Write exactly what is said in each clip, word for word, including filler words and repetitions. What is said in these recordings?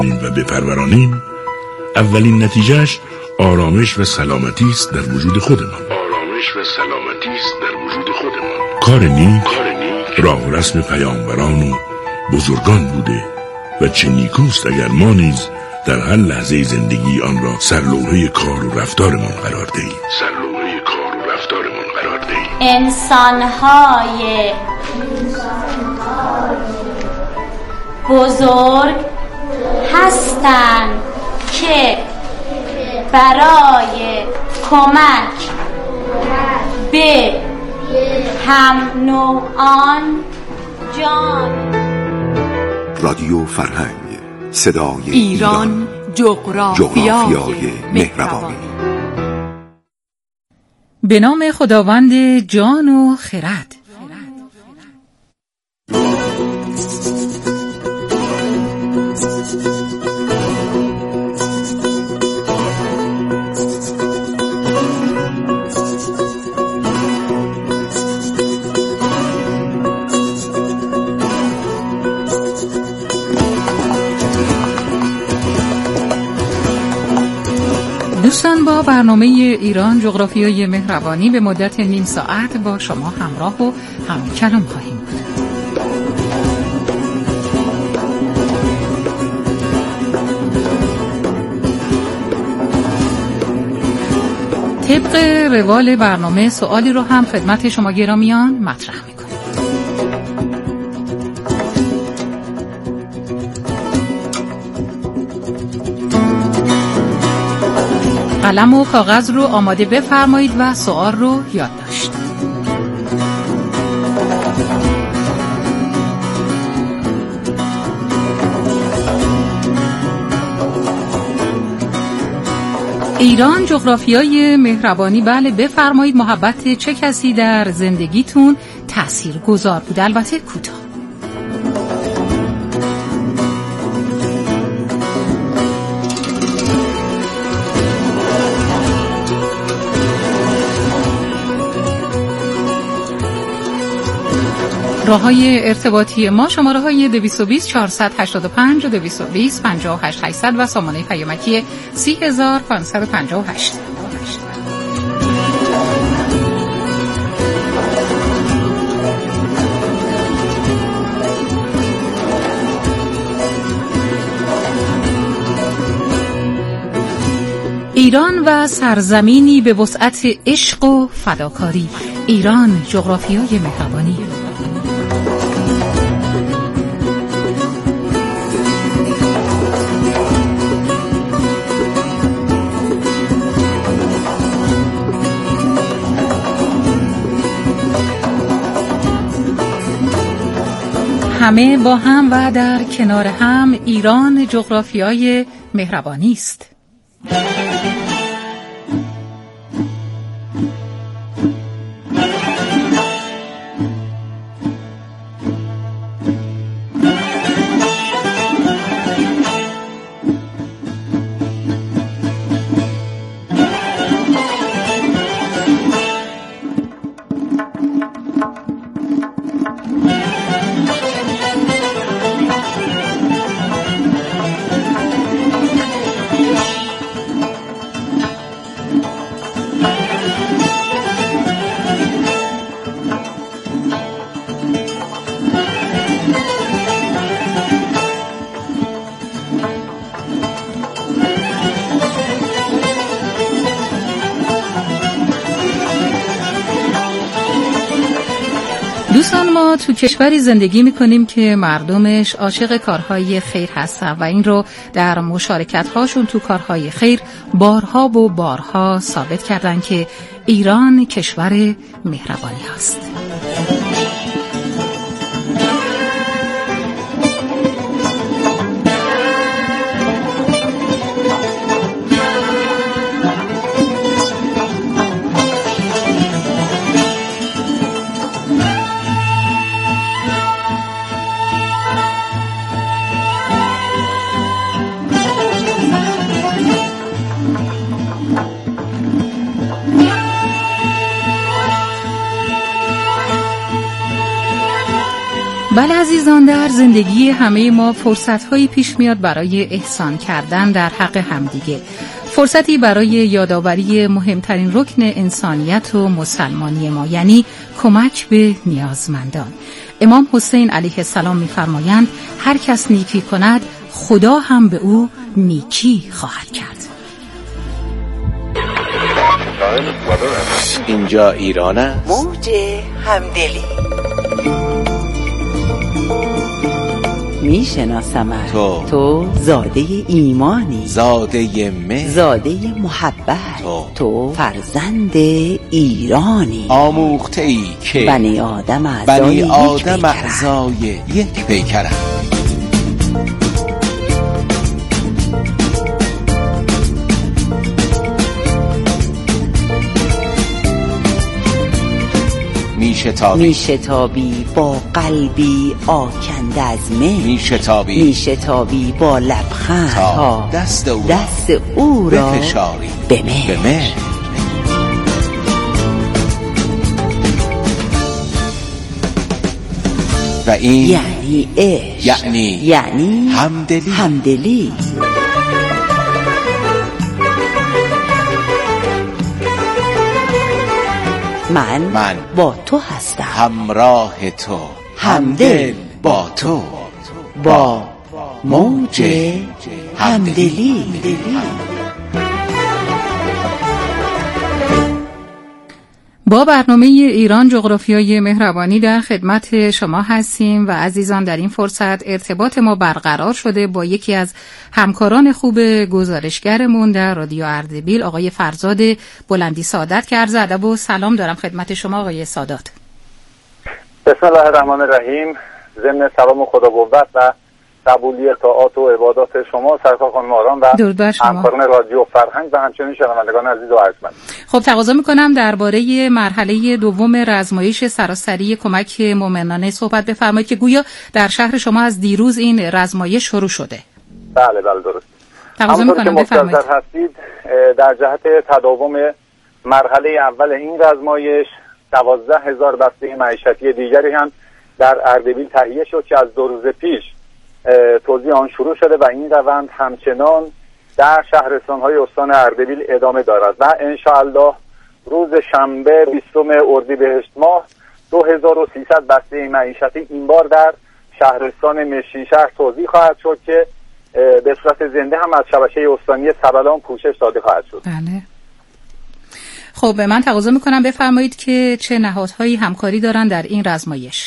و بپرورانیم، اولین نتیجهش آرامش و سلامتی است در وجود خودمان. آرامش و سلامتی است در وجود خودمان. کار نیک راه و رسم پیامبران و بزرگان بوده و چه نیکوست اگر ما نیز در هر لحظه زندگی آن را سرلوحه کار و رفتارمان قرار دهیم. سرلوحه کار و رفتارمان قرار دهیم. انسان‌های بزرگ هستند که برای کمک به هم نوعان جان. رادیو فرهنگ، صدای ایران, ایران جغرافیای مهربانی. به نام خداوند جان و خرد. دوستان، با برنامه ایران جغرافیای مهربانی به مدت نیم ساعت با شما همراه و هم کلام خواهیم بود. طبق روال برنامه سوالی رو هم خدمت شما گرامیان مطرح می‌کنم. قلم و کاغذ رو آماده بفرمایید و سوال رو یادداشت. ایران جغرافیای مهربانی. بله بفرمایید. محبت چه کسی در زندگیتون تاثیرگذار بوده؟ البته کوتاه. راه‌های ارتباطی ما شماره های دویست و بیست چهارصد و هشتاد و پنج و دویست و بیست پنجاه و هشت هشتصد و سامانه پیامکی سی هزار و پانصد و پنجاه و هشت. ایران و سرزمینی به وسعت عشق و فداکاری. ایران جغرافیای مهربانی. همه با هم و در کنار هم. ایران جغرافیای مهربانی است. دوستان، ما تو کشوری زندگی میکنیم که مردمش عاشق کارهای خیر هستن و این رو در مشارکت‌هاشون تو کارهای خیر بارها و بارها ثابت کردن که ایران کشور مهربانی هست. بله عزیزان، در زندگی همه ما فرصت‌هایی پیش میاد برای احسان کردن در حق همدیگه. فرصتی برای یادآوری مهمترین رکن انسانیت و مسلمانی ما، یعنی کمک به نیازمندان. امام حسین علیه السلام می‌فرمایند هر کس نیکی کند خدا هم به او نیکی خواهد کرد. اینجا ایران است. موج همدلی. میشناسمت. تو تو زاده ایمانی، زاده مه، زاده محبت. تو تو فرزند ایرانی، آموخته ای که بنی آدم اعضای بنی یک آدم پیکرند. اعضای یک پیکرند. میشتابی میشتابی با قلبی آکنده از مه، میشتابی میشتابی با لبخند تا دست او دست او را بفشاری به مهر. به مهر. و این یعنی عشق، یعنی یعنی همدلی. همدلی. من من با تو هستم، همراه تو، همدل با تو، با موج همدلی. با برنامه ایران جغرافیای مهربانی در خدمت شما هستیم و عزیزان در این فرصت ارتباط ما برقرار شده با یکی از همکاران خوب گزارشگرمون در رادیو اردبیل، آقای فرزاد بلندی سادات که عرض ادب و سلام دارم خدمت شما آقای سادات. بسم الله الرحمن الرحیم. ضمن سلام و خدا قوت و قبولی طاعات و عبادات شما سرکار خانم آرام و همکاران رادیو فرهنگ و همچنین شنوندگان عزیز و ارجمند. خب تقاضا میکنم درباره مرحله دوم رزمایش سراسری کمک مومنانه صحبت بفرمایید که گویا در شهر شما از دیروز این رزمایش شروع شده. بله بله درست. تقاضا میکنم بفرمایید. همونطور که هستید در جهت تداوم مرحله اول این رزمایش دوازده هزار بسته معیشتی دیگری هم در اردبیل تهیه شد که از دو روز پیش توزیع آن شروع شده و این روند همچنان در شهرستان‌های استان اردبیل ادامه دارد و انشاءالله روز شنبه بیستم اردیبهشت ماه دو هزار و سیصد بسته معیشتی این بار در شهرستان مشیشهر توزیع خواهد شد که به صورت زنده هم از شبکه استانی سبلان پوشش داده خواهد شد. بله. خب من تقاضا میکنم بفرمایید که چه نهادهایی همکاری دارن در این رزمایش؟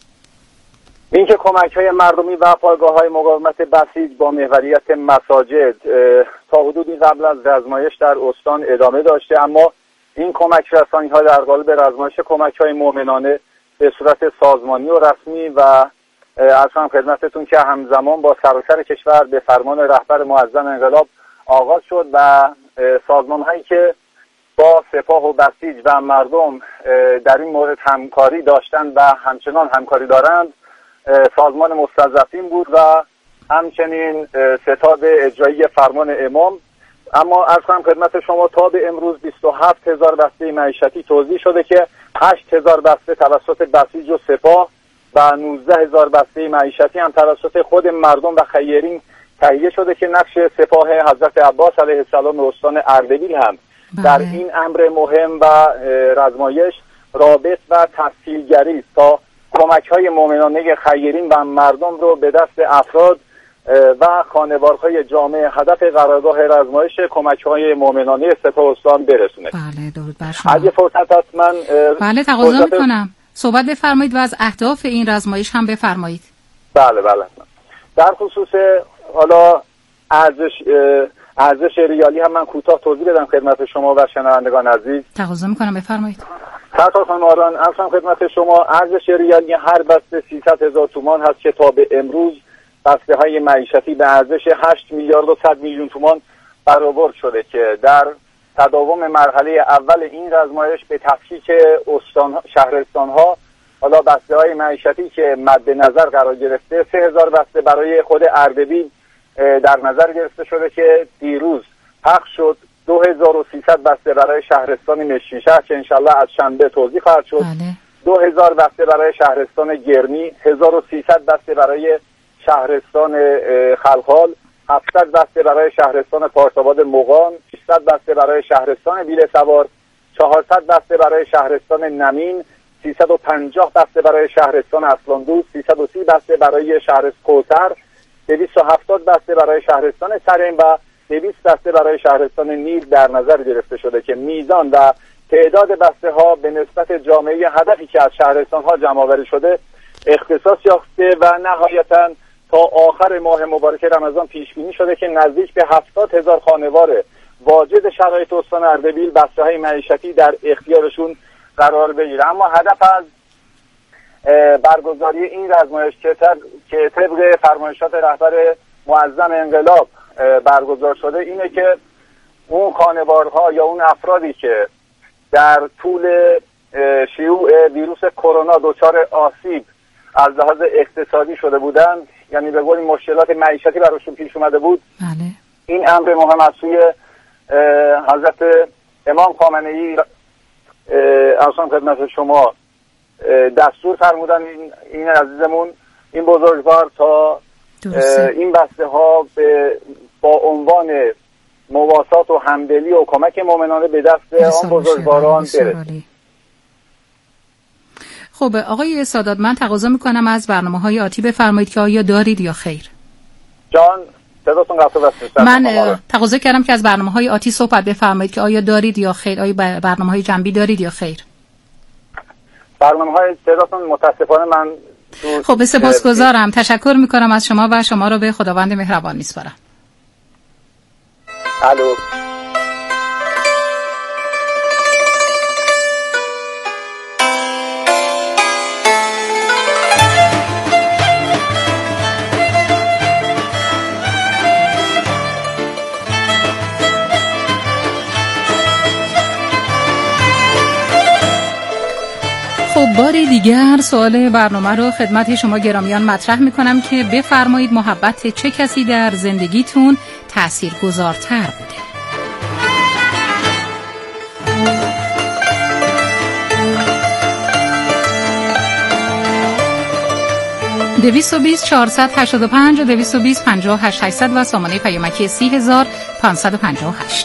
این که کمک‌های مردمی و پایگاه‌های مقاومت بسیج با محوریت مساجد تا حدودی قبل از رزمایش در استان ادامه داشته، اما این کمک رسانی‌ها در قالب رزمایش کمک‌های مؤمنانه به صورت سازمانی و رسمی و عرض کنم خدمتتون که همزمان با سراسر کشور به فرمان رهبر معظم انقلاب آغاز شد و سازمان‌هایی که با سپاه و بسیج و مردم در این مورد همکاری داشتند و همچنان همکاری دارند سازمان مستضعفین بود و همچنین ستاد اجرایی فرمان امام. اما عرض کنم خدمت شما تا به امروز بیست و هفت هزار بسته معیشتی توزیع شده که هشت هزار بسته توسط بسیج و سپاه و نوزده هزار بسته معیشتی هم توسط خود مردم و خیرین تهیه شده که نقش سپاه حضرت عباس علیه السلام استان اردبیل هم در این امر مهم و رزمایش رابط و تسهیلگری است تا کمک‌های مؤمنانه خیرین و مردم رو به دست افراد و خانوارهای جامعه هدف قرارگاه رزمایش کمک‌های مؤمنانه سپاه استان برسونه. بله درود بر شما. اگه فرصت هست من بله تقاضا می‌کنم صحبت بفرمایید و از اهداف این رزمایش هم بفرمایید. بله بله. در خصوص حالا ارزش ارزش ریالی هم من کوتاه توضیح بدم خدمت شما و شنوندگان عزیز. تقاضا می‌کنم بفرمایید. سرکار خانم آران اصلا خدمت شما ارزش ریالی هر بسته سیصد هزار تومان هست که تا به امروز بسته های معیشتی به ارزش هشت میلیارد و صد میلیون تومان برآورد شده که در تداوم مرحله اول این رزمایش به تفکیک استان شهرستان ها حالا بسته های معیشتی که مد نظر قرار گرفته سه هزار بسته برای خود اردبیل در نظر گرفته شده که دیروز پخش شد، دو هزار و سیصد بسته برای شهرستان مشیشهر که انشالله از شنبه توزیع خواهد شد. بله. دو هزار بسته برای شهرستان گرمی، هزار و سیصد بسته برای شهرستان خلخال، هفتصد بسته برای شهرستان پارساباد مغان، ششصد بسته برای شهرستان بیله‌سوار، چهارصد بسته برای شهرستان نمین، سیصد و پنجاه بسته برای شهرستان اصلاندوز، سیصد و سی بسته برای شهر کوثر، دویست و هفتاد بسته برای شهرستان سرین و دویست بسته برای شهرستان نیل در نظر گرفته شده که میزان و تعداد بسته ها به نسبت جامعه هدفی که از شهرستان ها جمع آوری شده اختصاص یافته و نهایتاً تا آخر ماه مبارک رمضان پیش بینی شده که نزدیک به هفتاد هزار خانوار واجد شرایط استان اردبیل بسته های معیشتی در اختیارشون قرار بگیره. اما هدف از برگزاری این رزمایش که طبق فرمایشات رهبر معظم انقلاب برگزار شده اینه که اون خانوارها یا اون افرادی که در طول شیوع ویروس کرونا دچار آسیب از لحاظ اقتصادی شده بودن، یعنی به قول مشکلات معیشتی براشون پیش اومده بود، بله. این امر مهم از سوی حضرت امام خامنه‌ای ارسان خدمت شما دستور فرمودن این, این عزیزمون این بزرگوار تا این بسته ها به با عنوان مواسات و همدلی و کمک مؤمنانه به دست آن بزرگواران برسه. خب آقای سادات، من تقاضا میکنم از برنامه‌های آتی بفرمایید که آیا دارید یا خیر. جان صداتون قطع است. من تقاضا کردم که از برنامه‌های آتی صحبت بفرمایید که آیا دارید یا خیر. آیا برنامه‌های جنبی دارید یا خیر؟ برنامه‌های صداتون متاسفانه من خب سپاسگزارم. تشکر میکنم از شما و شما رو به خداوند مهربان میسپارم. الو. خب باری دیگر سوال برنامه رو خدمت شما گرامیان مطرح میکنم که بفرمایید محبت چه کسی در زندگیتون تاثیرگذارتر بوده؟ دویست و بیست چهارصد و هشتاد و پنج و دویست و بیست پنجاه و هشت هشتصد و سامانه پیامکی سی هزار پانصد و پنجاه و هشت.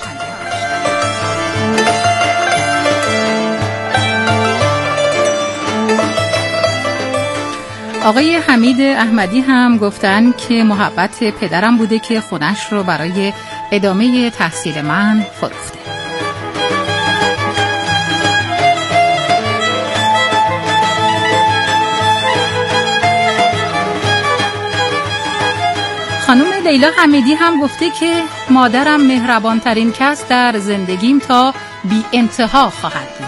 آقای حمید احمدی هم گفتن که محبت پدرم بوده که خونش رو برای ادامه تحصیل من فروخته. خانم لیلا حمیدی هم گفته که مادرم مهربان ترین کس در زندگیم تا بی انتها خواهد بود.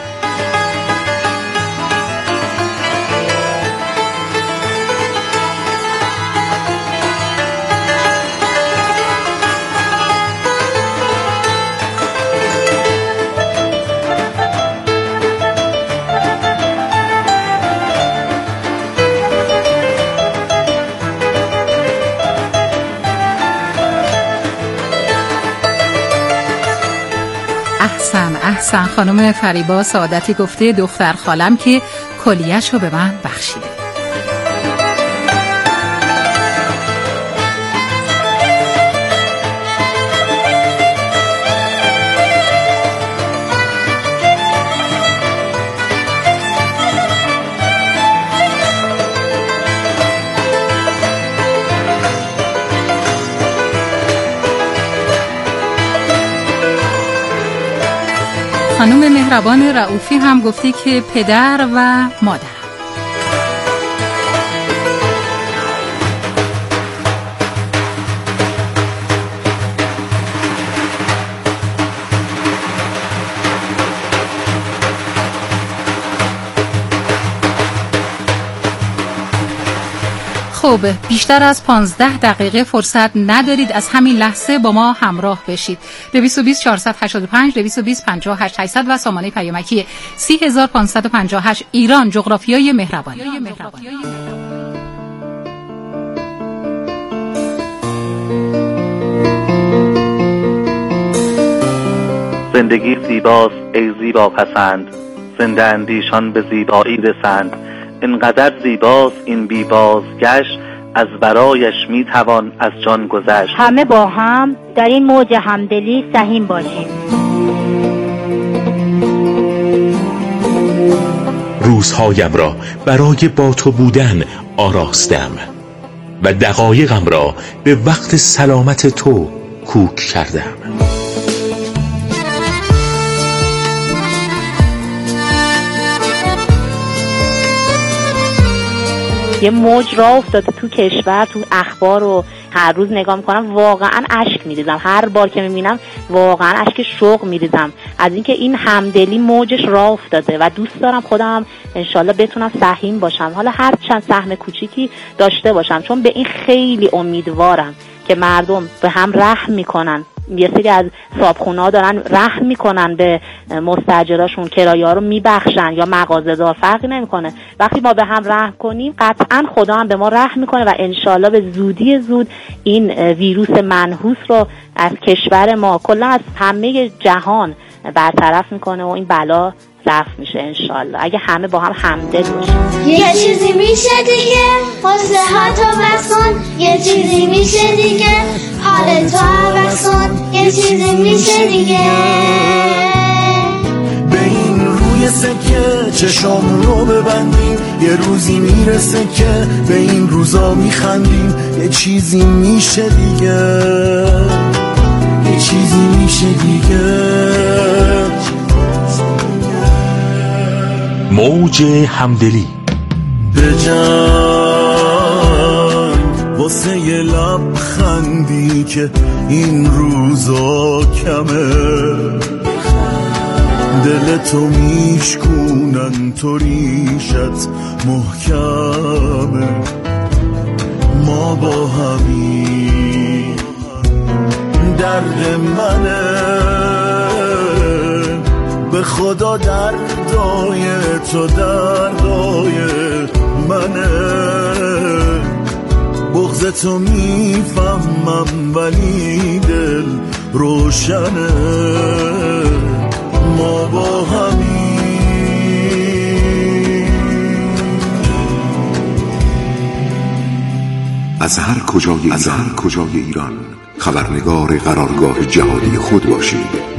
احسن احسن. خانم فریبا سعادتی گفته دختر خالم که کلیه‌شو به من بخشیده. خانم مهربان رؤوفی هم گفته که پدر و مادر. خب بیشتر از پانزده دقیقه فرصت ندارید، از همین لحظه با ما همراه بشید. دویست و بیست چهارصد و هشتاد و پنج دویست و بیست پنجاه و هشت هشتصد و سامانه پیامکی سی هزار پانصد و پنجاه و هشت. ایران، جغرافیای مهربانی. زندگی زیباست ای زیبا پسند، زنده اندیشان به زیبایی رسند. اینقدر زیباست این بی بازگشت، از برایش میتوان از جان گذشت. همه با هم در این موج همدلی سهیم باشیم. روزهایم را برای با تو بودن آراستم و دقایقم را به وقت سلامت تو کوک کردم. یه موج راه افتاده تو کشور، تو اخبار رو هر روز نگاه میکنم، واقعا اشک میریزم. هر بار که میبینم واقعا اشک شوق میریزم از اینکه این همدلی موجش راه افتاده و دوست دارم خودم انشالله بتونم سهیم باشم، حالا هر چند سهم کوچیکی داشته باشم، چون به این خیلی امیدوارم که مردم به هم رحم میکنن. یه سری از صابخونه‌ها دارن رحم میکنن به مستاجراشون، کرایه‌ها رو میبخشن یا مغازه‌دار، فرقی نمیکنه. وقتی ما به هم رحم کنیم قطعا خدا هم به ما رحم میکنه و انشالله به زودی زود این ویروس منحوس رو از کشور ما، کلا از همه جهان برطرف میکنه و این بلا رفع میشه انشالله اگه همه با هم همدل باشیم. یه چیزی میشه دیگه حوصله ها تو بس کن، یه چیزی میشه دیگه حال تو عوض کن، یه چیزی میشه دیگه. به این روی سکه چشام رو ببندیم، یه روزی میرسه که به این روزا میخندیم. یه چیزی میشه دیگه، یه چیزی میشه دیگه. موج همدلی به جنگ واسه یه لبخندی که این روزا کمه، دلتو میشکونن تو ریشت محکمه. ما با همین درد منه، به خدا دردای تو دردای منه. بغض تو میفهمم ولی دل روشنه. ما با همین از هر کجای ایران, از هر کجای ایران خبرنگار قرارگاه جهادی خود باشید.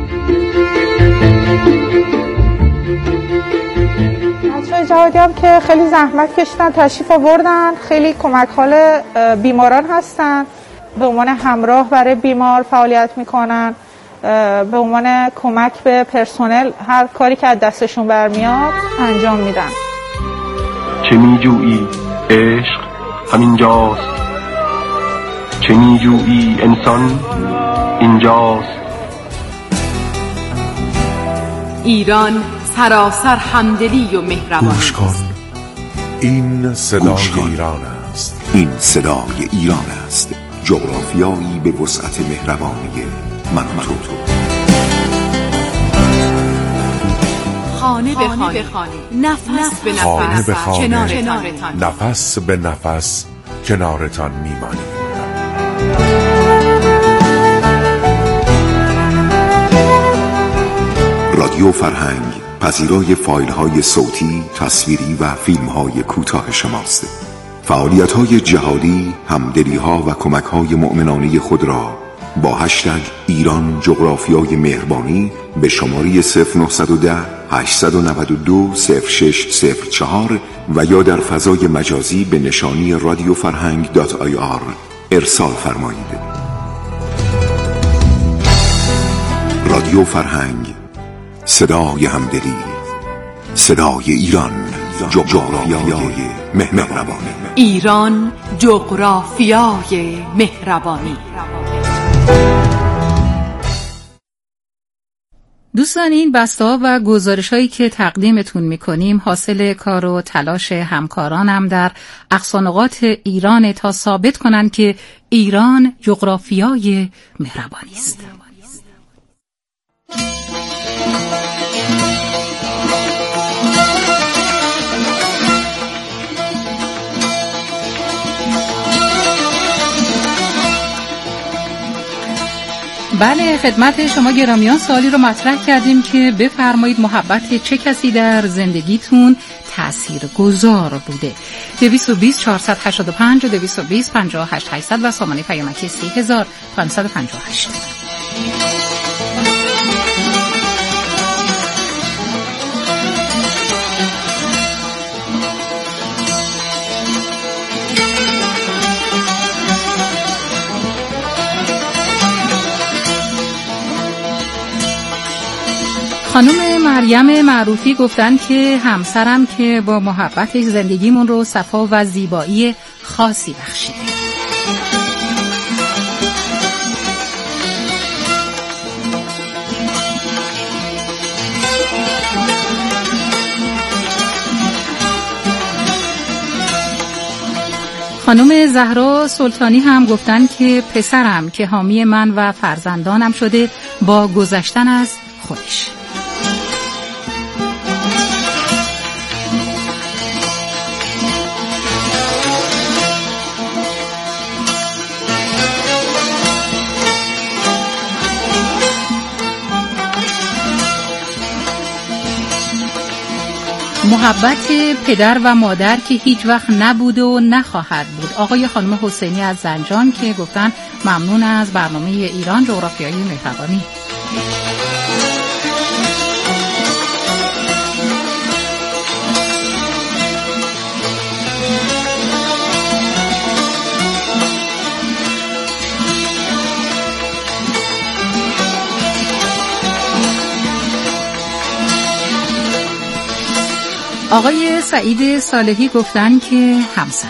بچه‌های جهادی هم که خیلی زحمت کشیدن، تشریف آوردن، خیلی کمک حال بیماران هستن، به عنوان همراه برای بیمار فعالیت میکنن، به عنوان کمک به پرسنل هر کاری که از دستشون برمیاد انجام میدن. چه میجویی عشق همینجاست، چه میجویی انسان اینجاست. ایران سراسر همدلی و مهربانی. گوش کن، این صدای ایران است. این صدای ایران است. جغرافیایی به وسعت مهربانی من و تو. خانه به خانه، نفس به نفس، کنارتان، نفس به نفس کنارتان میمانیم. رادیو فرهنگ پذیرای فایل های صوتی، تصویری و فیلم های کوتاه شماست. فعالیت های جهادی، همدلی ها و کمک های مؤمنانه خود را با هشتگ ایران جغرافیای مهربانی به شماره صفر نه یک صفر هشت نه دو صفر شش صفر چهار و یا در فضای مجازی به نشانی رادیو فرهنگ دات آی آر ارسال فرمایید. رادیو فرهنگ، صدای همدلی، صدای ایران جغرافیای مهربانی. ایران جغرافیای مهربانی. دوستان، این بسته‌ها و گزارش‌هایی که تقدیمتون می‌کنیم حاصل کار و تلاش همکارانم در اقصانقاط ایران تا ثابت کنند که ایران جغرافیای مهربانی است. بله، خدمت شما گرامیان سوالی رو مطرح کردیم که بفرمایید محبت چه کسی در زندگیتون تاثیرگذار بوده. دویست و بیست چهارصد و هشتاد و پنج و دویست و بیست پنجاه و هشت هشتصد و سامانه پیامکی سه هزار و پانصد و پنجاه و هشت. خانم مریم معروفی گفتن که همسرم که با محبتش زندگیمون رو صفا و زیبایی خاصی بخشیده. خانم زهرا سلطانی هم گفتن که پسرم که حامی من و فرزندانم شده با گذشتن از خودش. محبت پدر و مادر که هیچ وقت نبوده و نخواهد بود. آقای خانم حسینی از زنجان که گفتن ممنون از برنامه ایران جغرافیایی مهربانی. آقای سعید صالحی گفتن که همسرم.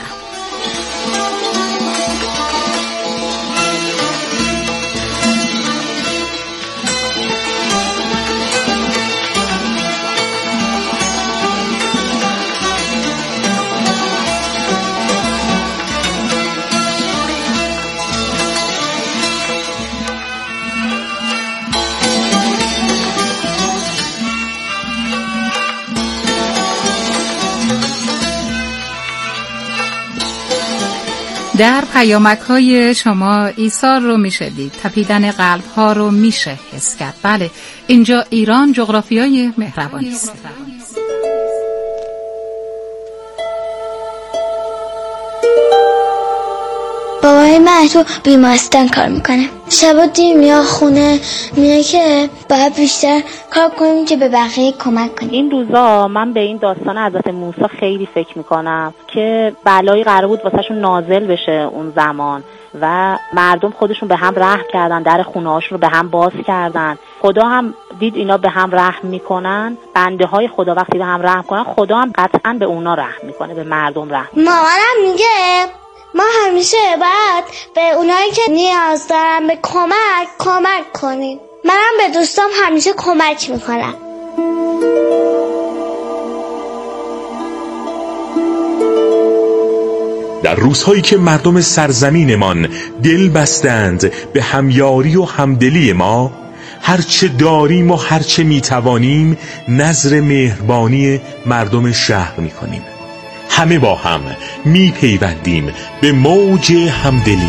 در پیامک‌های شما ایثار رو میشه دید، تپیدن قلب‌ها رو میشه حس کرد. بله، اینجا ایران جغرافیای مهربانی است. بابای من تو بیمارستان کار میکنه. شبا دیر میاد خونه، میگه که باید بیشتر کار کنیم که به بقیه کمک کنیم. این روزا من به این داستان حضرت موسی خیلی فکر میکنم که بلایی قرار بود واسهشون نازل بشه اون زمان و مردم خودشون به هم رحم کردن، در خونه هاشون رو به هم باز کردن. خدا هم دید اینا به هم رحم میکنن، بنده های خدا وقتی به هم رحم کنن خدا هم قطعا به اونا رحم میکنه، به مردم رحم. مامانم میگه ما همیشه باید به اونایی که نیاز دارن به کمک کمک کنیم. منم به دوستام همیشه کمک میکنم. در روزهایی که مردم سرزمینمان دل بستند به همیاری و همدلی ما، هرچه داریم و هرچه میتوانیم نذر مهربانی مردم شهر میکنیم. همه با هم میپیوندیم به موج همدلی.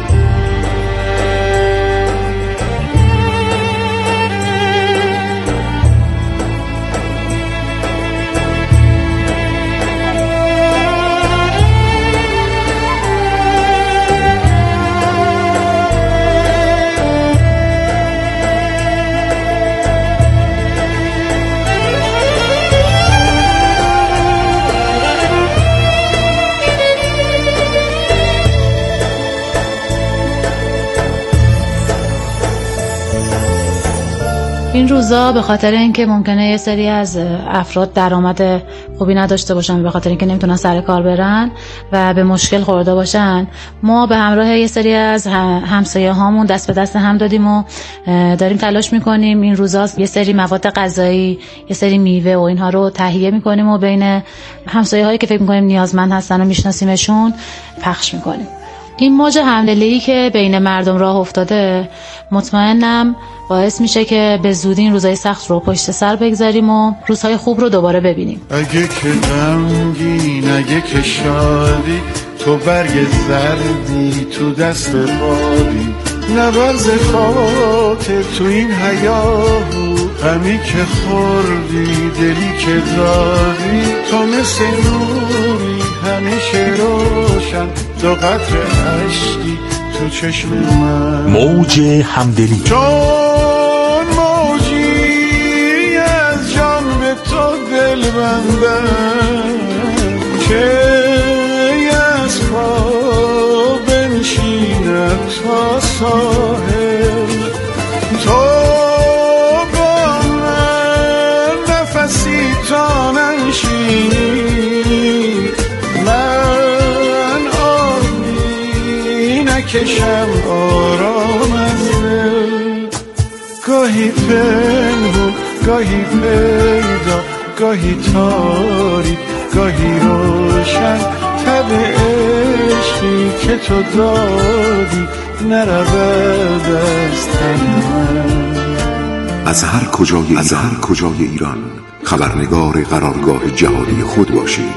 این روزا به خاطر اینکه ممکنه یه سری از افراد درآمد خوبی نداشته باشن، به خاطر اینکه نمیتونن سر کار برن و به مشکل خورده باشن، ما به همراه یه سری از همسایه هامون دست به دست هم دادیم و داریم تلاش میکنیم این روزا یه سری مواد غذایی، یه سری میوه و اینها رو تهیه میکنیم و بین همسایه هایی که فکر میکنیم نیازمند هستن و میشناسیمشون پخش میکنیم. این موج همدلی که بین مردم راه افتاده مطمئنم باعث میشه که به زودی این روزهای سخت رو پشت سر بگذاریم و روزهای خوب رو دوباره ببینیم. اگه که غمگین، اگه که شادی، تو برگ زردی تو دست بادی، نبرز خاطر تو این حیات، غمی که خوردی دلی که داری، تو مثل نوری همیشه روشن، دو قطره اشکی تو چشم من. موج همدلی چون موجی از جان به تو دل بندم، که از پا بنشیند تا ساحل، تو با من نفسی تا ننشینی، من آبی نکشم آرام از دل. گاهی پنهون گاهی پیدا، گاهی تاریک گاهی روشن، تب عشقی که تو دادی نرود از تن من. از هر کجای از هر کجای ایران خبرنگار قرارگاه جهادی خود باشید.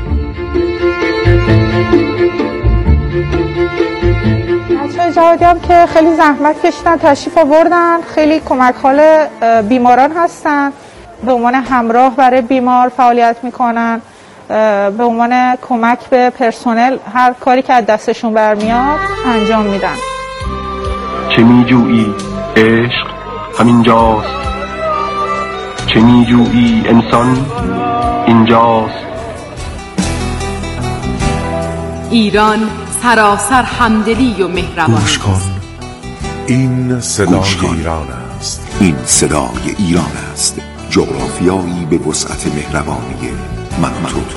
بچه‌های جهادی هم که خیلی زحمت کشیدن تشریف آوردن، خیلی کمک حال بیماران هستن، به عنوان همراه برای بیمار فعالیت میکنن، به عنوان کمک به پرسنل هر کاری که از دستشون برمیاد انجام میدن. چه میجویی عشق همینجاست، چه میجویی انسان اینجاست. ایران سراسر همدلی و مهربانی. گوش کن، این صدای ایران است. این صدای ایران است. جغرافیایی به وسعت مهربانی من تو.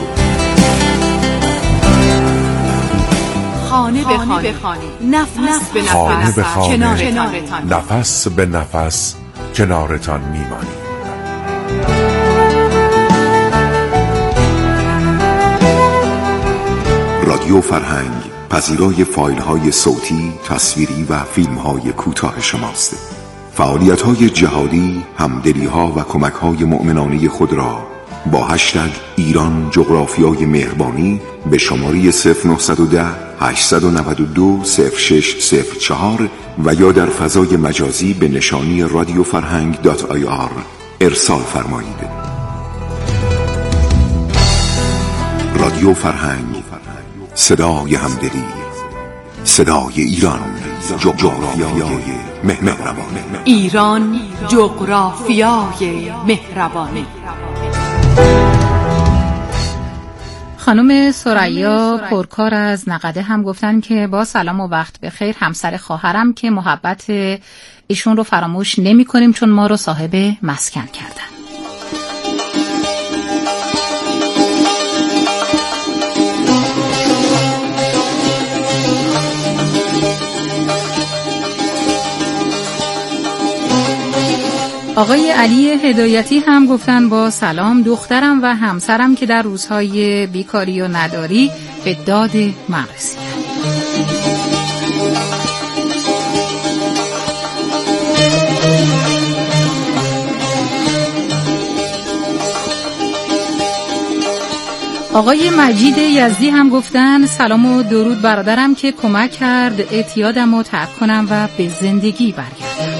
خانه به خانه، نفس به نفس، کنارتان، نفس به نفس کنارتان میمانیم. رادیو فرهنگ پذیرای فایل های صوتی، تصویری و فیلم های کوتاه شماست. فعالیت های جهادی، همدلی ها و کمک های مؤمنانه خود را با هشتگ ایران جغرافیای مهربانی به شماره صفر نه یک صفر هشت نه دو صفر شش صفر چهار و یا در فضای مجازی به نشانی رادیو فرهنگ دات آی آر ارسال فرمایید. رادیو فرهنگ، صدای همدلی، صدای ایران جغرافیای مهربانی. ایران جغرافیای مهربانی. خانم ثریا پرکار از نقده هم گفتن که با سلام و وقت بخیر، همسر خواهرم که محبت ایشون رو فراموش نمی کنیم چون ما رو صاحب مسکن کردن. آقای علی هدایتی هم گفتن با سلام، دخترم و همسرم که در روزهای بیکاری و نداری به داد من رسیدن. آقای مجید یزدی هم گفتن سلام و درود برادرم که کمک کرد اعتیادم رو ترک کنم و به زندگی برگردم.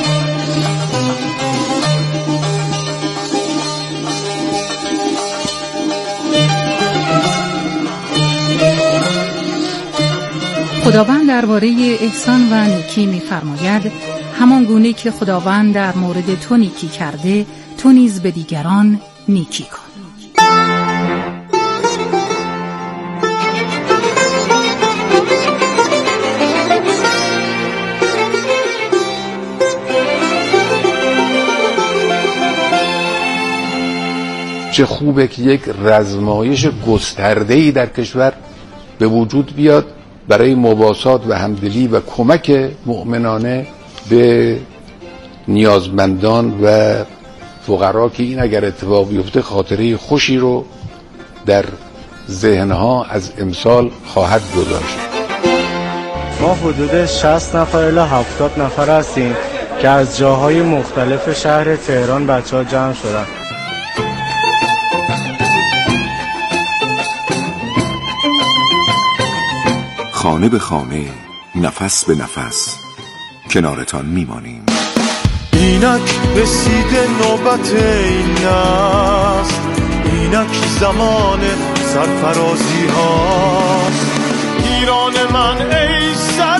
خداوند درباره احسان و نیکی می‌فرماید همان گونه که خداوند در مورد تو نیکی کرده تو نیز به دیگران نیکی کن. چه خوبه که یک رزمایش گسترده‌ای در کشور به وجود بیاد برای مواسات و همدلی و کمک مؤمنانه به نیازمندان و فقرا که این اگر اتفاق بیفته خاطره خوشی رو در ذهنها از امسال خواهد گذاشت. ما حدود شصت نفر الی هفتاد نفر هستیم که از جاهای مختلف شهر تهران بچه ها جمع شدن. خانه به خانه، نفس به نفس کنارتان میمانیم. اینک رسیده نوبت این نسل، اینک زمان سرفرازی هاست. ایران من ای سر